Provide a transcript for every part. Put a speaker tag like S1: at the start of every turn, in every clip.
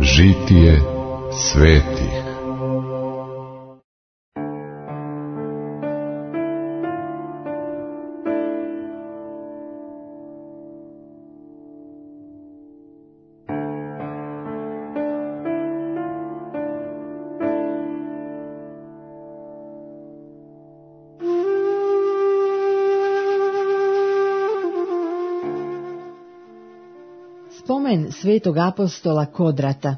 S1: Žitije svetih.
S2: Spomen svetog apostola Kodrata.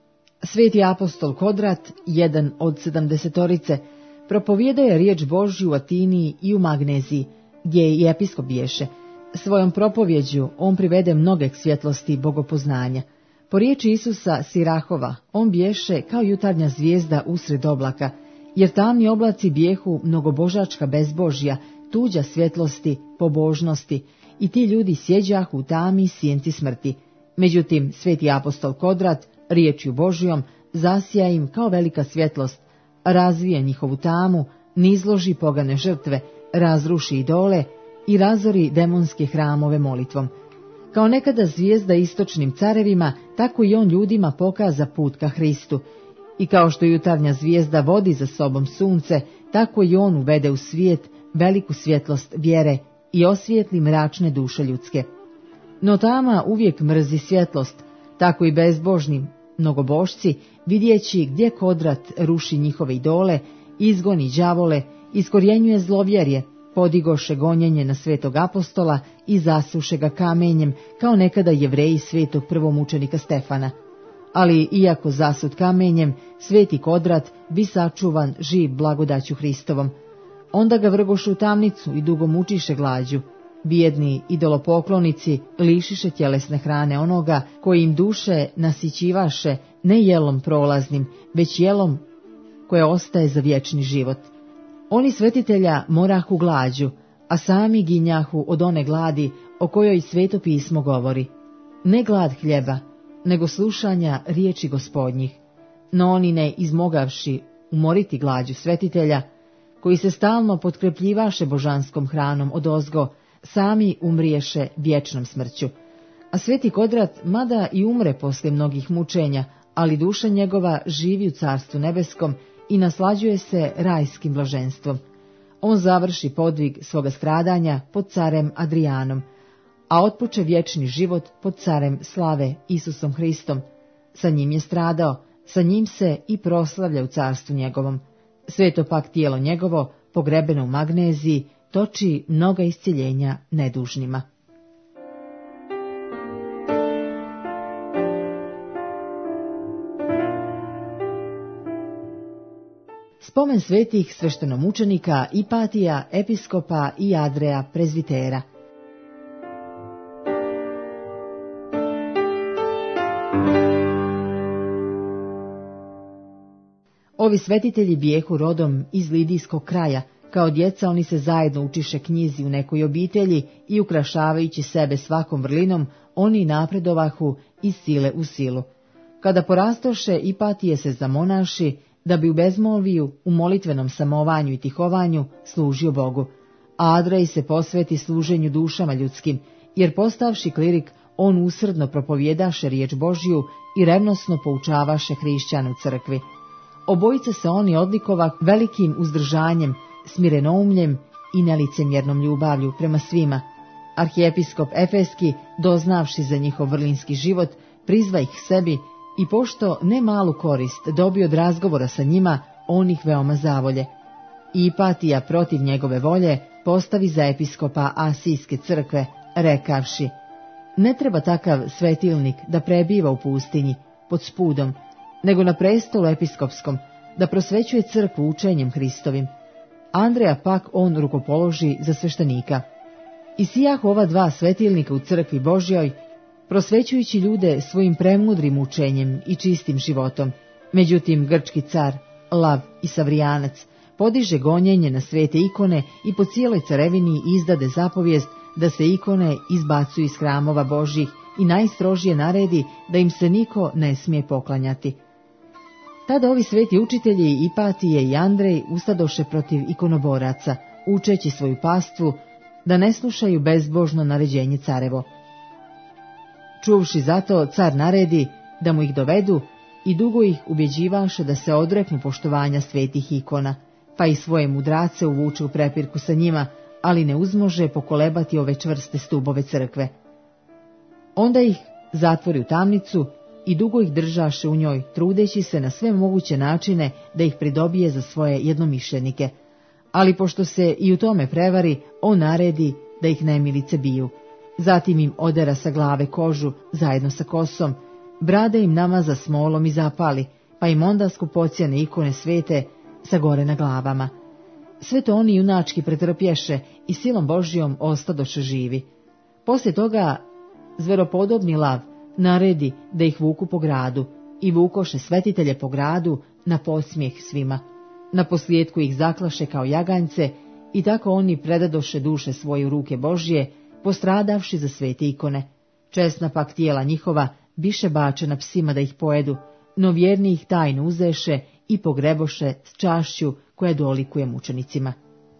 S2: Sveti apostol Kodrat, jedan od 70-orice, propovijedao je riječ Božju u Atini i u Magneziji, gdje je i episkop biješe. Svojom propovjeđu on privede mnoge k svjetlosti bogopoznanja. Po riječi Isusa Sirahova, on biješe kao jutarnja zvijezda usred oblaka, jer tamni oblaci bijehu mnogobožačka bezbožja, tuđa svjetlosti, pobožnosti, i ti ljudi sjeđahu u tami sjenci smrti. Međutim, sveti apostol Kodrat, riječju Božjom, zasija im kao velika svjetlost, razvija njihovu tamu, nizloži pogane žrtve, razruši idole i razori demonske hramove molitvom. Kao nekada zvijezda istočnim carevima, tako i on ljudima pokaza put ka Hristu. I kao što jutarnja zvijezda vodi za sobom sunce, tako i on uvede u svijet veliku svjetlost vjere i osvijetli mračne duše ljudske. No tama uvijek mrzi svjetlost, tako i bezbožni mnogobošci, vidjeći gdje Kodrat ruši njihove idole, izgoni đavole, iskorjenjuje zlovjerje, podigoše gonjenje na svetog apostola i zasuše ga kamenjem, kao nekada Jevreji svetog prvomučenika Stefana. Ali iako zasut kamenjem, sveti Kodrat bi sačuvan živ blagodaću Hristovom. Onda ga vrgoše u tamnicu i dugo mučiše glađu. Bijedni idolopoklonici lišiše tjelesne hrane onoga koji im duše nasićivaše ne jelom prolaznim, već jelom koje ostaje za vječni život. Oni svetitelja morahu glađu, a sami ginjahu od one gladi o kojoj Sveto pismo govori. Ne glad hljeba, nego slušanja riječi Gospodnjih. No oni ne izmogavši umoriti glađu svetitelja, koji se stalno potkrepljivaše božanskom hranom odozgo, sami umriješe vječnom smrću. A sveti Kodrat, mada i umre poslije mnogih mučenja, ali duša njegova živi u carstvu nebeskom i naslađuje se rajskim blaženstvom. On završi podvig svoga stradanja pod carem Adrijanom, a otpoče vječni život pod carem slave Isusom Hristom. Sa njim je stradao, sa njim se i proslavlja u carstvu njegovom. Sveto pak tijelo njegovo, pogrebeno u Magneziji, toči mnoga iscjeljenja nedužnima. Spomen svetih sveštenomučenika Ipatija, episkopa i Andreja prezvitera. Ovi svetitelji bijehu rodom iz Lidijskog kraja. Kao djeca oni se zajedno učiše knjizi u nekoj obitelji i ukrašavajući sebe svakom vrlinom, oni napredovahu iz sile u silu. Kada porastoše, Ipatije se zamonaši, da bi u bezmolviju, u molitvenom samovanju i tihovanju služio Bogu. A Andrej se posveti služenju dušama ljudskim, jer postavši klirik, on usrdno propovjedaše riječ Božju i revnosno poučavaše hrišćane u crkvi. Obojice se oni odlikova velikim uzdržanjem, smirenoumljem i nelicemjernom ljubavlju prema svima. Arhijepiskop Efeski, doznavši za njihov vrlinski život, prizva ih sebi i pošto ne malu korist dobio od razgovora sa njima, on ih veoma zavolje. Ipatija protiv njegove volje postavi za episkopa Asijske crkve, rekavši: ne treba takav svetilnik da prebiva u pustinji, pod spudom, nego na prestolu episkopskom, da prosvećuje crkvu učenjem Hristovim. Andreja pak on rukopoloži za sveštenika. I sijahu ova dva svetilnika u crkvi Božjoj, prosvećujući ljude svojim premudrim učenjem i čistim životom. Međutim, grčki car, Lav i Savrijanac, podiže gonjenje na svete ikone i po cijeloj carevini izdade zapovijest da se ikone izbacuju iz hramova Božjih i najstrožije naredi da im se niko ne smije poklanjati. Tada ovi sveti učitelji Ipatije i Andrej ustadoše protiv ikonoboraca, učeći svoju pastvu da ne slušaju bezbožno naređenje carevo. Čuvši zato, car naredi da mu ih dovedu i dugo ih ubjeđivaše da se odreknu poštovanja svetih ikona, pa i svoje mudrace uvuče u prepirku sa njima, ali ne uzmože pokolebati ove čvrste stubove crkve. Onda ih zatvori u tamnicu i dugo ih držaše u njoj, trudeći se na sve moguće načine da ih pridobije za svoje jednomišljenike. Ali pošto se i u tome prevari, on naredi da ih nemilice biju. Zatim im odera sa glave kožu zajedno sa kosom, brade im namaza smolom i zapali, pa im onda skupocjene ikone svete sagore na glavama. Sve to oni junački pretrpješe i silom Božjom ostadoše živi. Poslije toga zveropodobni lav naredi da ih vuku po gradu i vukoše svetitelje po gradu na podsmijeh svima. Naposljetku ih zaklaše kao jaganjce i tako oni predadoše duše svoje u ruke Božje, postradavši za svete ikone. Česna pak tijela njihova biše bačena psima da ih pojedu, no vjerni ih tajno uzeše i pogreboše s čašću koja dolikuje mučenicima.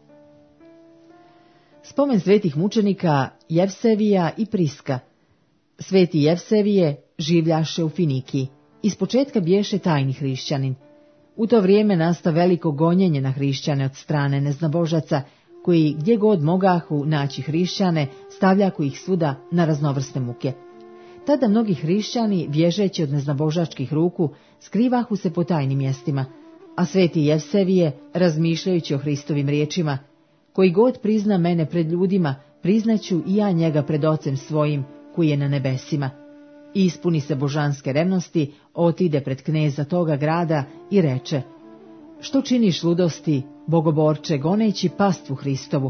S2: Spomen svetih mučenika Jevsevija i Priska. Sveti Jevsevije življaše u Finikiji. Ispočetka biješe tajni hrišćanin. U to vrijeme nasta veliko gonjenje na hrišćane od strane neznabožaca, koji gdje god mogahu naći hrišćane, stavljaku ih svuda na raznovrsne muke. Tada mnogi hrišćani, bježeći od neznabožačkih ruku, skrivahu se po tajnim mjestima, a sveti Jevsevije, razmišljajući o Hristovim riječima, koji god prizna mene pred ljudima, priznaću i ja njega pred Ocem svojim, koji je na nebesima. I ispuni se božanske revnosti, otide pred kneza toga grada i reče: što činiš ludosti, bogoborče, goneći pastvu Hristovu?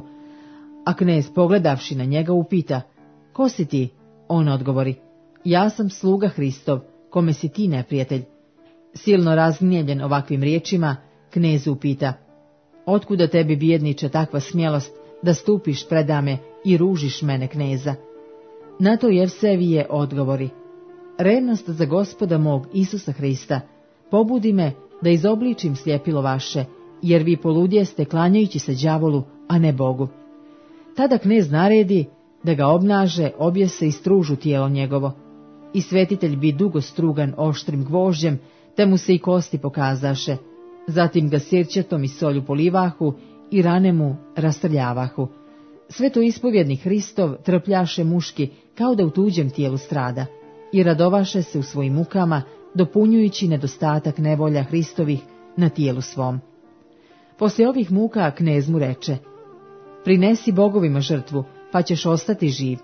S2: A knez, pogledavši na njega, upita: ko si ti? On odgovori: ja sam sluga Hristov, kome si ti neprijatelj. Silno razgnjevljen ovakvim riječima, knez upita: otkuda tebi, bijedniče, takva smjelost da stupiš predame i ružiš mene, kneza? Na to Jevsevije odgovori: revnost za Gospoda mog Isusa Hrista pobudi me da izobličim sljepilo vaše, jer vi poludjeste klanjajući se đavolu, a ne Bogu. Tada knez naredi da ga obnaže, objese i stružu tijelo njegovo. I svetitelj bi dugo strugan oštrim gvožđem, te mu se i kosti pokazaše. Zatim ga sirćetom i solju polivahu i rane mu rastrljavahu. Sveto ispovjednik Hristov trpljaše muški kao da u tuđem tijelu strada i radovaše se u svojim mukama, dopunjujući nedostatak nevolja Hristovih na tijelu svom. Poslije ovih muka knez mu reče: prinesi bogovima žrtvu, pa ćeš ostati živ.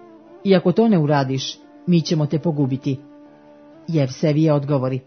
S2: I ako to ne uradiš, mi ćemo te pogubiti. Jevsevije odgovori: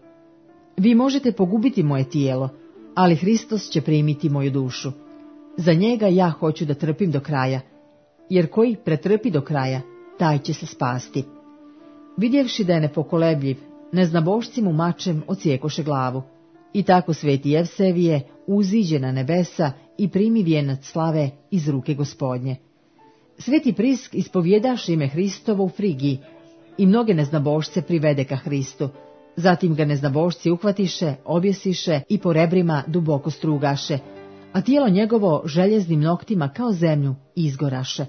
S2: vi možete pogubiti moje tijelo, ali Hristos će primiti moju dušu. Za njega ja hoću da trpim do kraja, jer koji pretrpi do kraja, taj će se spasti. Vidjevši da je nepokolebljiv, neznabošci mu mačem odsjekoše glavu. I tako sveti Jevsevije uziđe na nebesa i primi vijenac slave iz ruke Gospodnje. Sveti Prisk ispovjedaše ime Hristovo u Frigiji i mnoge neznabošce privede ka Hristu. Zatim ga neznabošci uhvatiše, objesiše i po rebrima duboko strugaše, a tijelo njegovo željeznim noktima kao zemlju izgoraše.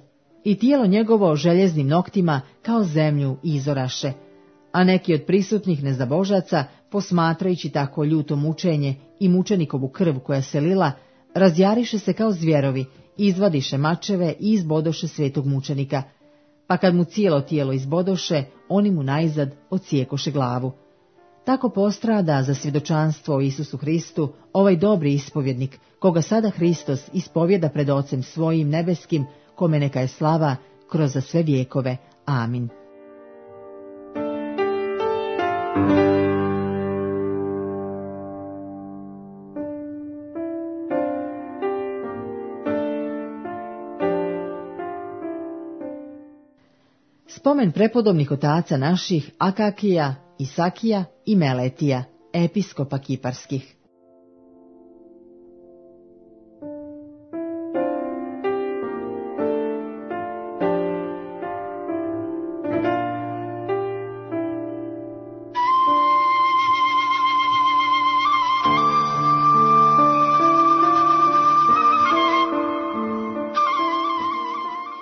S2: A neki od prisutnih neznabožaca, posmatrajući tako ljuto mučenje i mučenikovu krv koja se lila, razjariše se kao zvjerovi, izvadiše mačeve i izbodoše svetog mučenika. Pa kad mu cijelo tijelo izbodoše, oni mu najzad odsjekoše glavu. Tako postrada za svjedočanstvo o Isusu Hristu ovaj dobri ispovjednik, koga sada Hristos ispovjeda pred Ocem svojim nebeskim, kome neka je slava kroz za sve vjekove. Amin. Spomen prepodobnih otaca naših Akakija, Isakija i Meletija, episkopa kiparskih.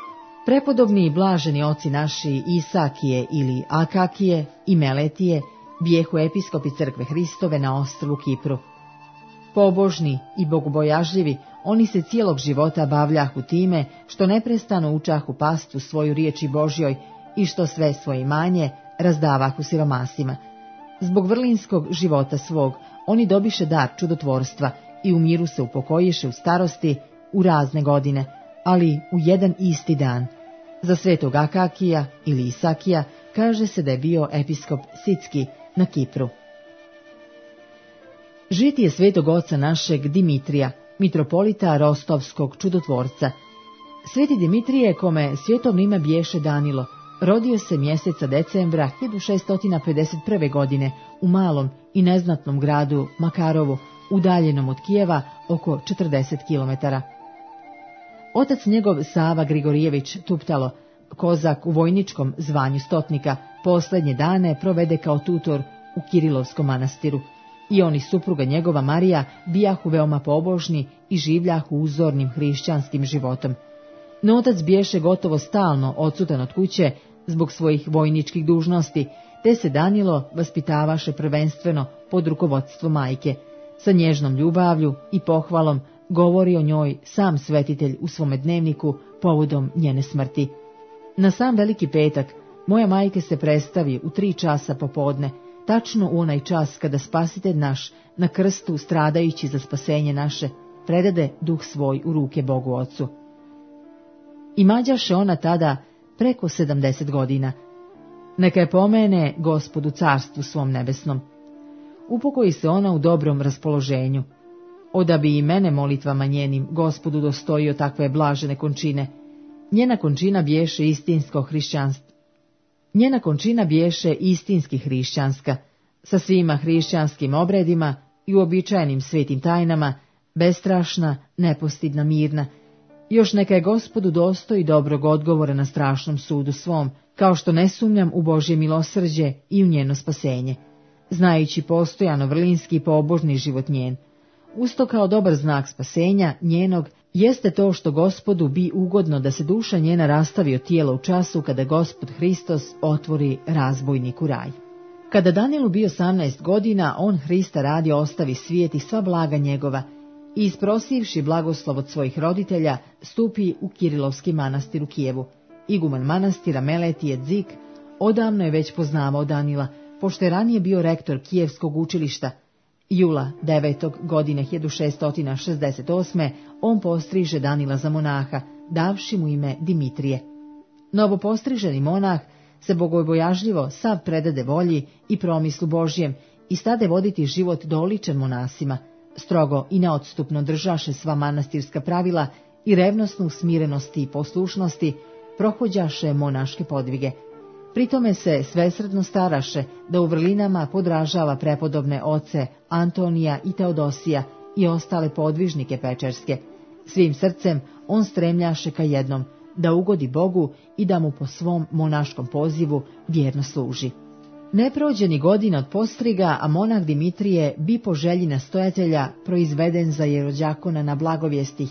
S2: Prepodobni i blaženi oci naši Isakije ili Akakije i Meletije bijehu episkopi crkve Hristove na ostrvu Kipru. Pobožni i bogobojažljivi, oni se cijelog života bavljahu time što neprestano učahu pastu svoju riječi Božjoj i što sve svoje imanje razdavahu siromasima. Zbog vrlinskog života svog oni dobiše dar čudotvorstva i u miru se upokojiše u starosti u razne godine, ali u jedan isti dan. Za svetog Akakija ili Isakija kaže se da je bio episkop Sitski na Kipru. Žitije svetog oca našeg Dimitrija, mitropolita Rostovskog čudotvorca. Sveti Dimitrije, kome svjetovno ime biješe Danilo, rodio se mjeseca decembra 1651. godine u malom i neznatnom gradu Makarovu, udaljenom od Kijeva oko 40 km. Otac njegov Sava Grigorijević Tuptalo, kozak u vojničkom zvanju stotnika, posljednje dane provede kao tutor u Kirilovskom manastiru. I on i supruga njegova Marija bijahu veoma pobožni i življahu uzornim hrišćanskim životom. No otac biješe gotovo stalno odsutan od kuće zbog svojih vojničkih dužnosti, te se Danilo vaspitavaše prvenstveno pod rukovodstvom majke. Sa nježnom ljubavlju i pohvalom govori o njoj sam svetitelj u svome dnevniku povodom njene smrti. Na sam Veliki petak moja majka se predstavi u 3 časa popodne, tačno u onaj čas kada Spasitelj naš na krstu stradajući za spasenje naše predade duh svoj u ruke Bogu Ocu. Imađaše ona tada preko 70 godina. Neka je pomene Gospodu carstvu svom nebesnom. Upokoji se ona u dobrom raspoloženju. Oda bi i mene molitvama njenim Gospodu dostojio takve blažene končine. Njena končina biješe istinsko hrišćanstvo. Njena končina biješe istinski hrišćanska, sa svima hrišćanskim obredima i uobičajenim svetim tajnama, bestrašna, nepostidna, mirna. Još neka je Gospodu dostoji dobrog odgovora na strašnom sudu svom, kao što ne sumnjam u Božje milosrđe i u njeno spasenje, znajući postojano vrlinski i pobožni život njen. Usto kao dobar znak spasenja njenog jeste to što Gospodu bi ugodno da se duša njena rastavi od tijela u času kada Gospod Hristos otvori razbojniku raj. Kada Danilu bio 18 godina, on Hrista radi ostavi svijet i sva blaga njegova i isprosivši blagoslov od svojih roditelja, stupi u Kirilovski manastir u Kijevu. Iguman manastira Meletije Dzik odavno je već poznavao Danila, pošto je ranije bio rektor Kijevskog učilišta. Jula 9. godine 1668. on postriže Danila za monaha, davši mu ime Dimitrije. Novopostriženi monah se bogobojažljivo sav predade volji i promislu Božjem i stade voditi život doličan monasima, strogo i neodstupno držaše sva manastirska pravila i revnosno u smirenosti i poslušnosti prohođaše monaške podvige. Pritome se svesrdno staraše da u vrlinama podražava prepodobne oce Antonija i Teodosija i ostale podvižnike pečerske. Svim srcem on stremljaše ka jednom, da ugodi Bogu i da mu po svom monaškom pozivu vjerno služi. Ne prođe ni godina od postriga, a monah Dimitrije bi po želji nastojatelja proizveden za jerođakona na blagovijesti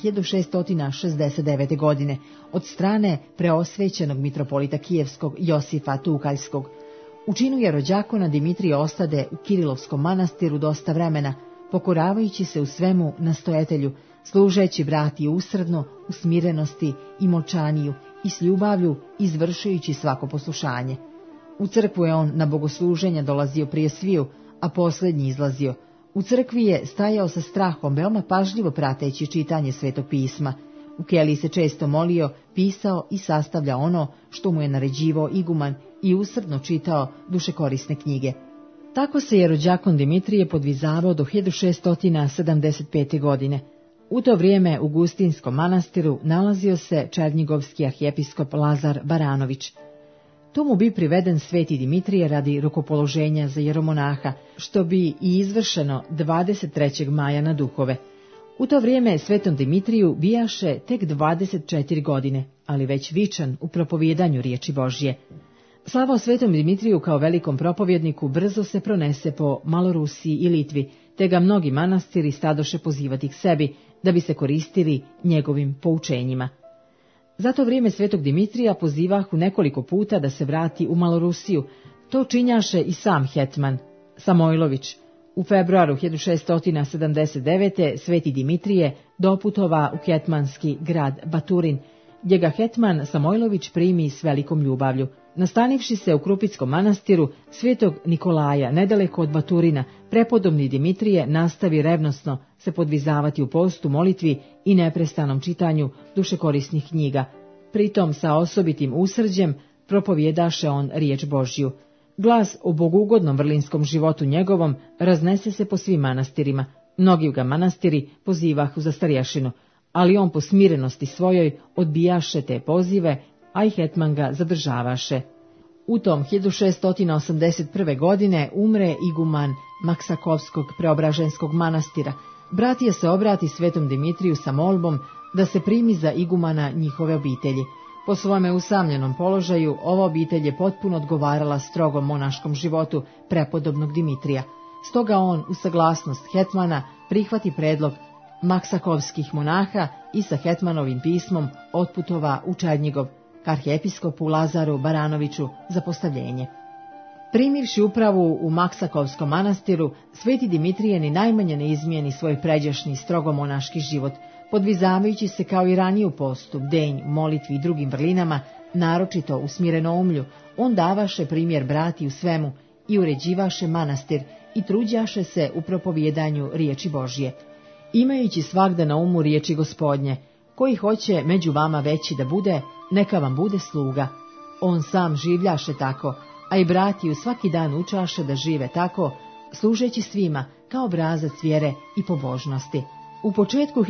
S2: 1669. godine od strane preosvećenog mitropolita Kijevskog Josifa Tukaljskog. U činu jerođakona Dimitrije ostade u Kirilovskom manastiru dosta vremena, pokoravajući se u svemu nastojatelju, služeći brati usredno, u smirenosti i molčaniju i s ljubavlju izvršujući svako poslušanje. U crkvu je on na bogosluženja dolazio prije sviju, a posljednji izlazio. U crkvi je stajao sa strahom, veoma pažljivo prateći čitanje Svetog pisma. U keliji se često molio, pisao i sastavlja ono što mu je naređivao iguman i usrdno čitao dušekorisne knjige. Tako se jerođakon Dimitrije podvizavao do 1675. godine. U to vrijeme u Gustinskom manastiru nalazio se černjigovski arhijepiskop Lazar Baranović. Tu mu bi priveden sveti Dimitrije radi rukopoloženja za jeromonaha, što bi i izvršeno 23. maja na Duhove. U to vrijeme svetom Dimitriju bijaše tek 24 godine, ali već vičan u propovijedanju riječi Božje. Slava o svetom Dimitriju kao velikom propovjedniku brzo se pronese po Malorusiji i Litvi, te ga mnogi manastiri stadoše pozivati k sebi, da bi se koristili njegovim poučenjima. Zato vrijeme svetog Dimitrija pozivahu nekoliko puta da se vrati u Malorusiju. To činjaše i sam hetman, Samojlović. U februaru 1679. sveti Dimitrije doputova u hetmanski grad Baturin, gdje ga hetman Samojlović primi s velikom ljubavlju. Nastanivši se u Krupitskom manastiru svetog Nikolaja, nedaleko od Baturina, prepodobni Dimitrije nastavi revnosno se podvizavati u postu, molitvi i neprestanom čitanju dušekorisnih knjiga. Pritom sa osobitim usrđem propovjedaše on riječ Božju. Glas o bogugodnom vrlinskom životu njegovom raznese se po svim manastirima. Mnogi ga manastiri pozivahu za starješinu, ali on po smirenosti svojoj odbijaše te pozive, a i hetman ga zadržavaše. U tom 1681. godine umre iguman Maksakovskog preobraženskog manastira. Bratija se obrati svetom Dimitriju sa molbom da se primi za igumana njihove obitelji. Po svome usamljenom položaju ova obitelj je potpuno odgovarala strogom monaškom životu prepodobnog Dimitrija. Stoga on u saglasnost hetmana prihvati predlog Maksakovskih monaha i sa hetmanovim pismom otputova u Černjigov k arhiepiskopu Lazaru Baranoviću za postavljenje. Primivši upravu u Maksakovskom manastiru, sveti Dimitrije ni najmanje ne izmijeni svoj pređašnji strogo monaški život, podvizavajući se kao i ranije u postu, bdenju, molitvi i drugim vrlinama, naročito u smirenoumlju, on davaše primjer brati u svemu i uređivaše manastir i truđaše se u propovjedanju riječi Božje. Imajući svagda na umu riječi Gospodnje, koji hoće među vama veći da bude, neka vam bude sluga. On sam življaše tako, a i bratiju svaki dan učaše da žive tako, služeći svima kao obrazac vjere i pobožnosti. U početku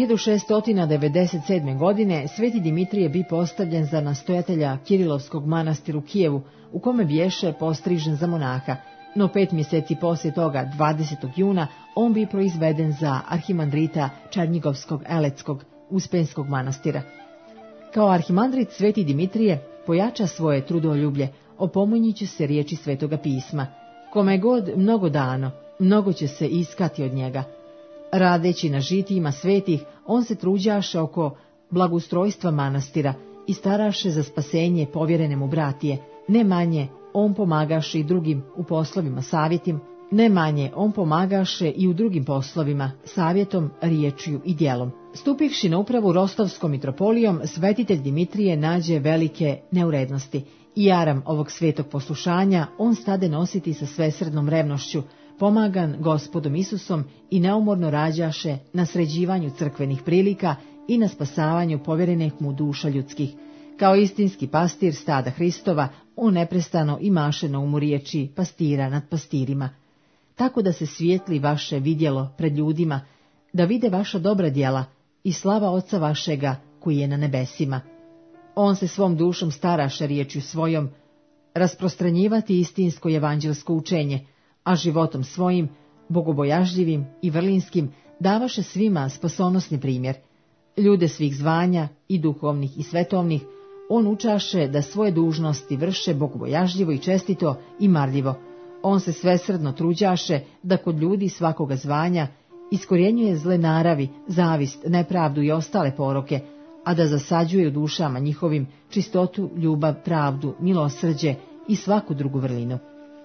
S2: 1697. godine sveti Dimitrije bi postavljen za nastojatelja Kirilovskog manastira u Kijevu, u kome biješe postrižen za monaha, no 5 mjeseci poslije toga, 20. juna, on bi proizveden za arhimandrita Černjigovskog Eleckog Uspenskog manastira. Kao arhimandrit sveti Dimitrije pojača svoje trudoljublje, opominjući se riječi Svetoga pisma. Kome god mnogo dano, mnogo će se iskati od njega. Radeći na žitijima svetih, on se truđaše oko blagustrojstva manastira i staraše za spasenje povjerene mu bratije. Ne manje, on pomagaše i drugim u poslovima savjetim, ne manje, on pomagaše i u drugim poslovima, savjetom, riječju i djelom. Stupivši na upravu Rostovskom mitropolijom, svetitelj Dimitrije nađe velike neurednosti i jaram ovog svetog poslušanja on stade nositi sa svesrdnom revnošću, pomagan Gospodom Isusom i neumorno rađaše na sređivanju crkvenih prilika i na spasavanju povjerenih mu duša ljudskih. Kao istinski pastir stada Hristova, on neprestano imaše na umu riječi pastira nad pastirima. Tako da se svijetli vaše vidjelo pred ljudima, da vide vaša dobra djela i slava Oca vašega koji je na nebesima. On se svom dušom staraše riječju svojom rasprostranjivati istinsko evanđelsko učenje, a životom svojim, bogobojažljivim i vrlinskim, davaše svima spasonosni primjer. Ljude svih zvanja, i duhovnih i svetovnih, on učaše da svoje dužnosti vrše bogobojažljivo i čestito i marljivo. On se svesrdno truđaše da kod ljudi svakoga zvanja iskorjenjuje zle naravi, zavist, nepravdu i ostale poroke, a da zasađuje u dušama njihovim čistotu, ljubav, pravdu, milosrđe i svaku drugu vrlinu.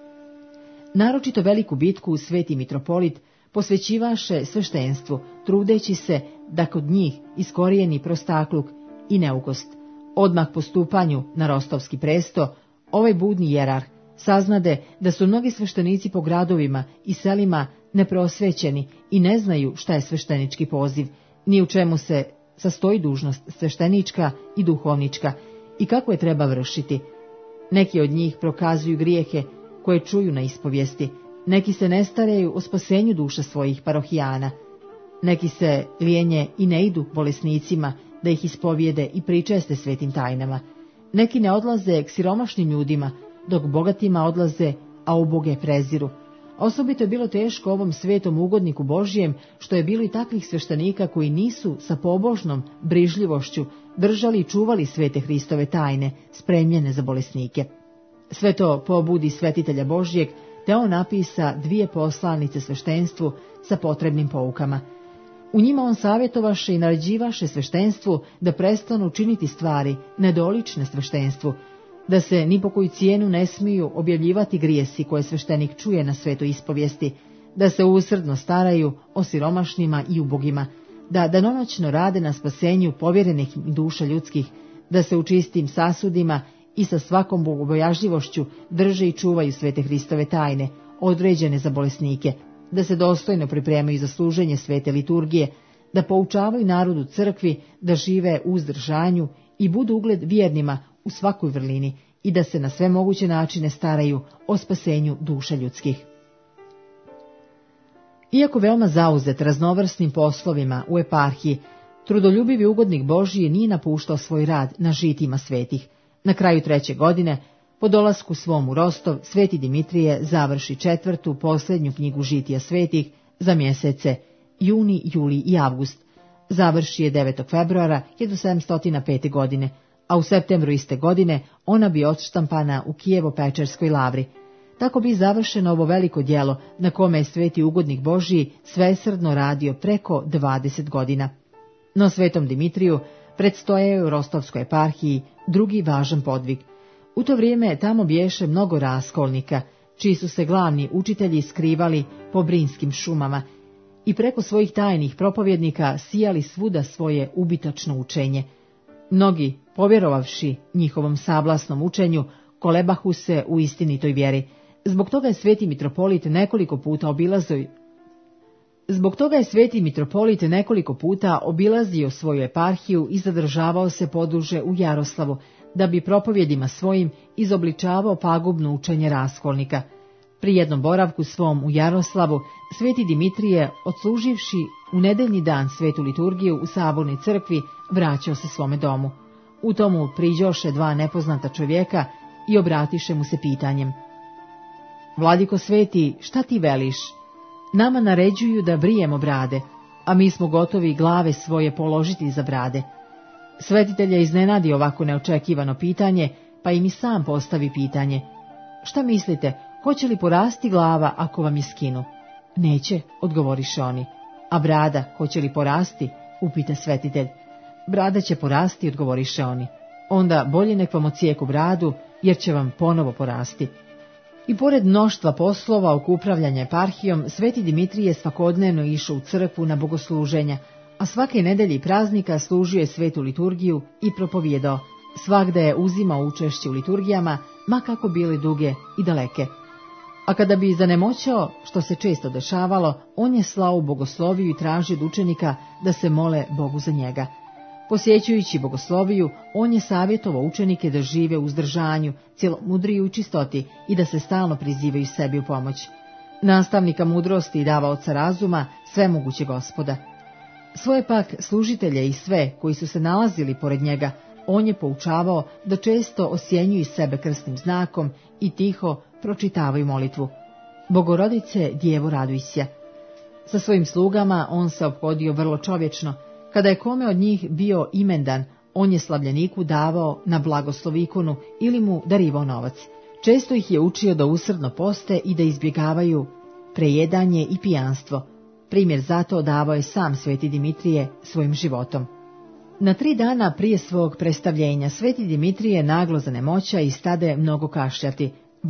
S2: Naročito veliku bitku u sveti mitropolit posvećivaše sveštenstvu, trudeći se da kod njih iskorijeni prostakluk i neukost. Odmah po stupanju na Rostovski presto, ovaj budni jerarh saznade da su mnogi sveštenici po gradovima i selima neprosvećeni i ne znaju šta je sveštenički poziv, ni u čemu se sastoji dužnost sveštenička i duhovnička i kako je treba vršiti. Neki od njih prokazuju grijehe koje čuju na ispovijesti, neki se ne stareju o spasenju duša svojih parohijana, neki se lijenje i ne idu bolesnicima da ih ispovijede i pričeste svetim tajnama, neki ne odlaze k siromašnim ljudima, dok bogatima odlaze, a uboge preziru. Osobito je bilo teško ovom svetom ugodniku Božijem, što je bilo i takvih sveštenika koji nisu sa pobožnom brižljivošću držali i čuvali svete Hristove tajne, spremljene za bolesnike. Sve to pobudi svetitelja Božijeg, te on napisa 2 poslanice sveštenstvu sa potrebnim poukama. U njima on savjetovaše i naređivaše sveštenstvu da prestanu činiti stvari nedolične sveštenstvu da se ni po koju cijenu ne smiju objavljivati grijesi koje sveštenik čuje na svetoj ispovijesti, da se usrdno staraju o siromašnima i ubogima, da danonoćno rade na spasenju povjerenih duša ljudskih, da se u čistim sasudima i sa svakom bogobojažljivošću drže i čuvaju svete Hristove tajne, određene za bolesnike, da se dostojno pripremaju za služenje svete liturgije, da poučavaju narod u crkvi, da žive u uzdržanju i budu ugled vjernima u svakoj vrlini i da se na sve moguće načine staraju o spasenju duša ljudskih. Iako veoma zauzet raznovrsnim poslovima u eparhiji, trudoljubivi ugodnik Božji nije napuštao svoj rad na žitima svetih. Na kraju 3. godine, po dolasku svom u Rostov, sveti Dimitrije završi 4. posljednju knjigu žitija svetih za mjesece juni, juli i avgust. Završi je 9. februara 1705. godine, a u septembru iste godine ona bi odštampana u Kijevo-Pečerskoj lavri. Tako bi završeno ovo veliko djelo na kome je sveti ugodnik Božji svesrdno radio preko 20 godina. No svetom Dimitriju predstojao u Rostovskoj eparhiji drugi važan podvig. U to vrijeme tamo biješe mnogo raskolnika, čiji su se glavni učitelji skrivali po brinskim šumama i preko svojih tajnih propovjednika sijali svuda svoje ubitačno učenje. Mnogi, povjerovavši njihovom sablasnom učenju, kolebahu se u istinitoj vjeri. Zbog toga je sveti mitropolit nekoliko puta obilazio svoju eparhiju i zadržavao se poduže u Jaroslavu, da bi propovjedima svojim izobličavao pagubno učenje raskolnika. Pri jednom boravku svom u Jaroslavu, sveti Dimitrije, odsluživši u nedeljni dan svetu liturgiju u sabornoj crkvi, vraćao se svome domu. U tomu priđoše dva nepoznata čovjeka i obratiše mu se pitanjem: Vladiko sveti, šta ti veliš? Nama naređuju da brijemo brade, a mi smo gotovi glave svoje položiti za brade. Svetitelj je iznenadi ovako neočekivano pitanje, pa im i sam postavi pitanje: Šta mislite, hoće li porasti glava ako vam je skinu? Neće, odgovoriše oni. A brada, hoće li porasti? Upita svetitelj. Brada će porasti, odgovoriše oni. Onda bolje nek vam odsijeku bradu, jer će vam ponovo porasti. I pored mnoštva poslova oko upravljanja eparhijom, sveti Dimitrije svakodnevno išao u crkvu na bogosluženja, a svake nedelje i praznika služio je svetu liturgiju i propovijedao. Svagda je uzimao učešće u liturgijama, ma kako bile duge i daleke. A kada bi zanemoćao, što se često dešavalo, on je slao u bogosloviju i tražio od učenika da se mole Bogu za njega. Posjećujući bogosloviju, on je savjetovao učenike da žive u uzdržanju, cjelomudriju i čistoti i da se stalno prizivaju sebi u pomoć. Nastavnika mudrosti i davaoca razuma, svemoguće Gospoda. Svoje pak služitelje i sve koji su se nalazili pored njega, on je poučavao da često osjenjuju sebe krstnim znakom i tiho pročitavaju molitvu: Bogorodice, Djevo, raduj se. Sa svojim slugama on se ophodio vrlo čovječno. Kada je kome od njih bio imendan, on je slavljeniku davao na blagoslov ikonu ili mu darivao novac. Često ih je učio da usrdno poste i da izbjegavaju prejedanje i pijanstvo. Primjer zato davao je sam sveti Dimitrije svojim životom. Na 3 dana prije svog predstavljenja sveti Dimitrije naglo zanemoća i stade mnogo kašljati.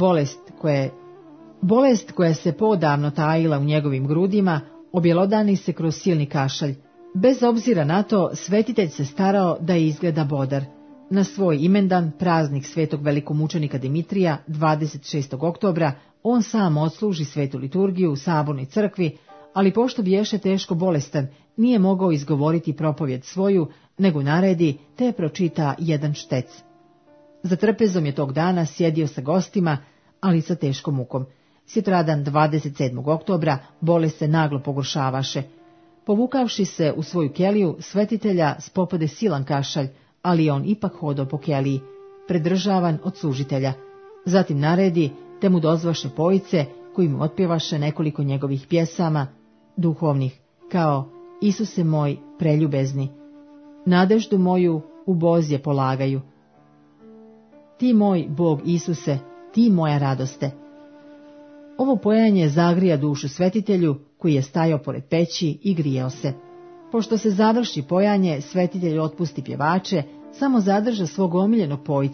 S2: Bolest koja se podavno tajila u njegovim grudima objelodani se kroz silni kašalj. Bez obzira na to, svetitelj se starao da izgleda bodar. Na svoj imendan, praznik svetog velikomučenika Dimitrija, 26. oktobra, on sam odsluži svetu liturgiju u sabornoj crkvi, ali pošto biješe teško bolestan, nije mogao izgovoriti propovjed svoju, nego naredi te pročita jedan štec. Za trpezom je tog dana sjedio sa gostima, ali sa teškom mukom. Sutradan 27. oktobra bolest se naglo pogoršavaše. Povukavši se u svoju keliju, svetitelja spopade silan kašalj, ali on ipak hodao po keliji, predržavan od služitelja. Zatim naredi, te mu dozvaše pojice, koji mu otpjevaše nekoliko njegovih pjesama, duhovnih, kao Isuse moj preljubezni, nadeždu moju u Bozje polagaju. Ti moj Bog Isuse, ti moja radoste. Ovo pojanje zagrija dušu svetitelju, koji je stajao pored peći i grijao se. Pošto se završi pojanje, svetitelj otpusti pjevače, samo zadrža svog omiljenog pojca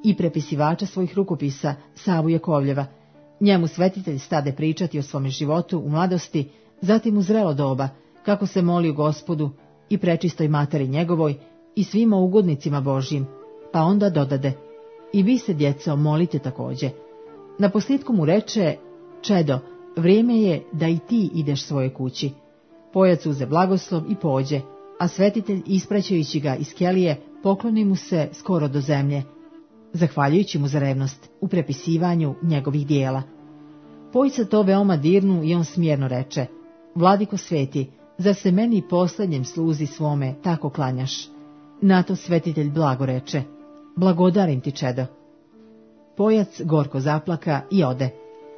S2: i prepisivača svojih rukopisa Savu Jakovljeva. Njemu svetitelj stade pričati o svome životu u mladosti, zatim u zrelo doba, kako se molio Gospodu i prečistoj materi njegovoj i svima ugodnicima Božjim, pa onda dodade: i vi se, djeco, molite također. Na posljedku mu reče: čedo, vrijeme je da i ti ideš svoje kući. Pojac uze blagoslov i pođe, a svetitelj, ispraćajući ga iz kelije, pokloni mu se skoro do zemlje, zahvaljujući mu za revnost u prepisivanju njegovih dijela. Pojica to veoma dirnu i on smjerno reče: vladiko sveti, zar se meni posljednjem sluzi svome tako klanjaš? Na to svetitelj blago reče: blagodarim ti, čedo. Pojac gorko zaplaka i ode.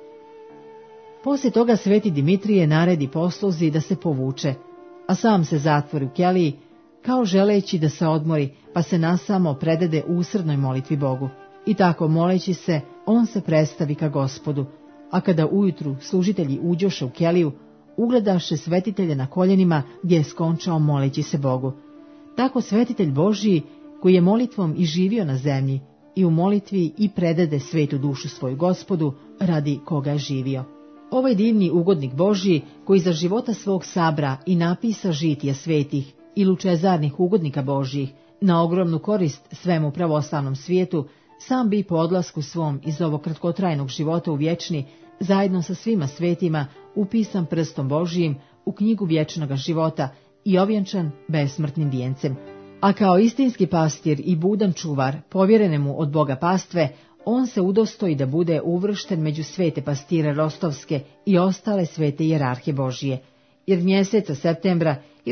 S2: Poslije toga sveti Dimitrije naredi posluzi da se povuče, a sam se zatvori u keliji, kao želeći da se odmori, pa se nasamo predade usrdnoj molitvi Bogu. I tako moleći se, on se predstavi ka Gospodu, a kada ujutru služitelji uđoše u keliju, ugledaše svetitelja na koljenima gdje je skončao moleći se Bogu. Tako svetitelj Božiji, koji je molitvom i živio na zemlji, i u molitvi i predade svetu dušu svoju Gospodu, radi koga je živio. Ovaj divni ugodnik Božji, koji za života svog sabra i napisa žitija svetih i lučezarnih ugodnika Božjih, na ogromnu korist svemu pravoslavnom svijetu, sam bi po odlasku svom iz ovog kratkotrajnog života u vječni, zajedno sa svima svetima, upisan prstom Božijim u knjigu vječnoga života i ovjenčan besmrtnim vijencem. A kao istinski pastir i budan čuvar, povjerene mu od Boga pastve, on se udostoji da bude uvršten među svete pastire rostovske i ostale svete hijerarhe Božije, jer mjeseca septembra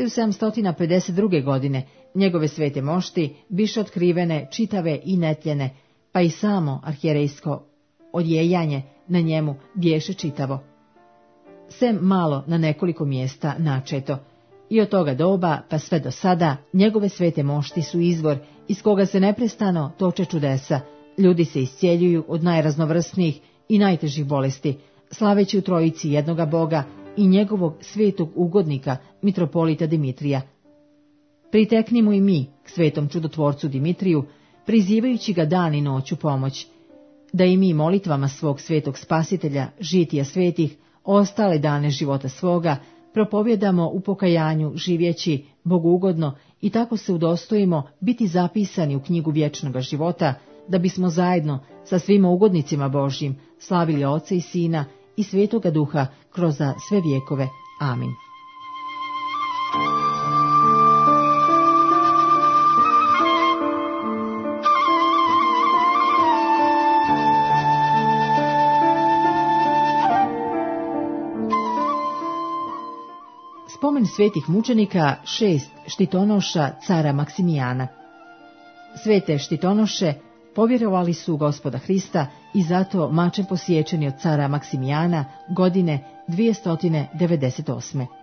S2: 1752. godine njegove svete mošti biše otkrivene, čitave i netljene, pa i samo arhijerejsko odjejanje na njemu bješe čitavo, sem malo na nekoliko mjesta načeto. I od toga doba pa sve do sada njegove svete mošti su izvor iz koga se neprestano toče čudesa. Ljudi se iscijeljuju od najraznovrsnijih i najtežih bolesti, slaveći u trojici jednoga Boga i njegovog svetog ugodnika, mitropolita Dimitrija. Priteknimo i mi k svetom čudotvorcu Dimitriju, prizivajući ga dan i noć u pomoć, da i mi molitvama svog svetog spasitelja, žitija svetih, ostale dane života svoga, propovjedamo u pokajanju, živjeći boguugodno, i tako se udostojimo biti zapisani u knjigu vječnoga života, da bismo zajedno sa svima ugodnicima Božjim slavili Oca i Sina i Svetoga Duha kroz sve vjekove. Amin. Spomen svetih mučenika 6 štitonoša cara Maksimijana. Svete štitonoše povjerovali su u Gospoda Hrista i zato mačem posječeni od cara Maksimijana godine 298.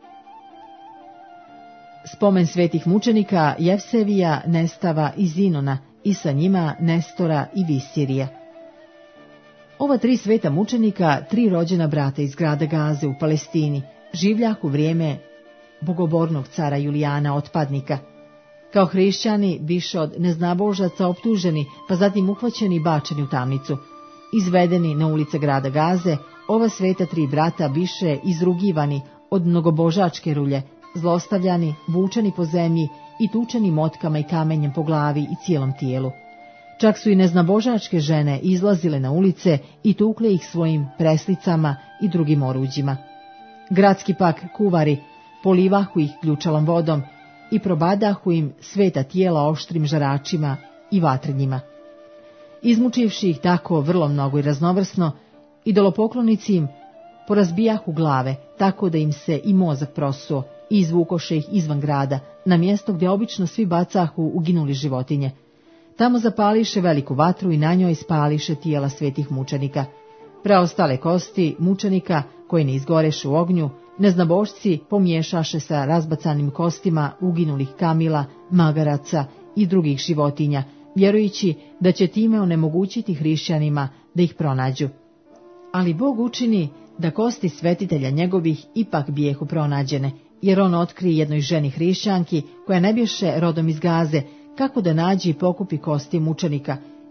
S2: Spomen svetih mučenika Jevsevija, Nestava i Zinona, i sa njima Nestora i Visirija. Ova 3 sveta mučenika, 3 rođena brata iz grada Gaze u Palestini, življah u vrijeme bogobornog cara Julijana Otpadnika. Kao hrišćani biše od neznabožaca optuženi, pa zatim uhvaćeni i bačeni u tamnicu. Izvedeni na ulice grada Gaze, ova sveta 3 brata biše izrugivani od mnogobožačke rulje, zlostavljani, vučeni po zemlji i tučeni motkama i kamenjem po glavi i cijelom tijelu. Čak su i neznabožačke žene izlazile na ulice i tukle ih svojim preslicama i drugim oruđima. Gradski pak kuvari polivahu ih ključalom vodom i probadahu im sveta tijela oštrim žaračima i vatrenjima. Izmučivši ih tako vrlo mnogo i raznovrsno, idolopoklonici im porazbijahu glave, tako da im se i mozak prosuo, i izvukoše ih izvan grada, na mjesto gdje obično svi bacahu uginuli životinje. Tamo zapališe veliku vatru i na njoj spališe tijela svetih mučenika. Preostale kosti mučenika, koji ne izgoreše u ognju, neznabošci pomiješaše sa razbacanim kostima uginulih kamila, magaraca i drugih životinja, vjerujući da će time onemogućiti hrišćanima da ih pronađu. Ali Bog učini da kosti svetitelja njegovih ipak bijehu pronađene, jer on otkrije jednoj ženi hrišćanki, koja ne bješe rodom iz Gaze, kako da nađe i pokupi kosti mučenika,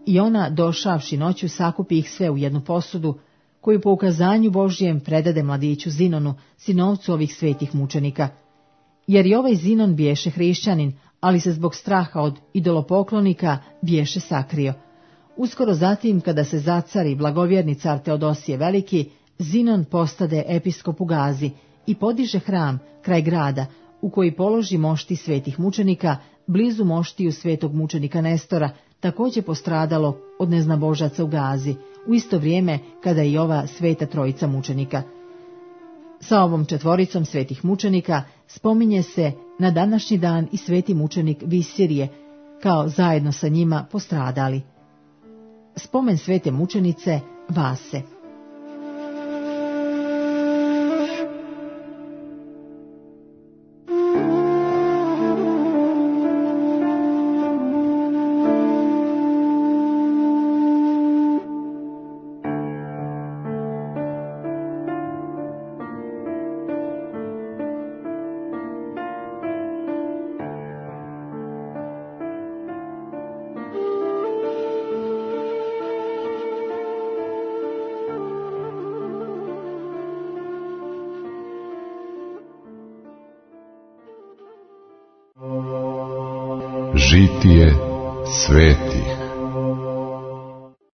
S2: I ona, došavši noću, sakupi ih sve u jednu posudu, koju po ukazanju Božjem predade mladiću Zinonu, sinovcu ovih svetih mučenika. Jer i ovaj Zinon biješe hrišćanin, ali se zbog straha od idolopoklonika biješe sakrio. Uskoro zatim, kada se zacari blagovjerni car Teodosije Veliki, Zinon postade episkop u Gazi i podiže hram kraj grada, u koji položi mošti svetih mučenika, blizu moštiju svetog mučenika Nestora, također postradalo od neznabožaca u Gazi, u isto vrijeme kada je i ova sveta trojica mučenika. Sa ovom četvoricom svetih mučenika spominje se na današnji dan i sveti mučenik Visirije, kao zajedno sa njima postradali. Spomen svete mučenice Vase.
S1: Žitije svetih.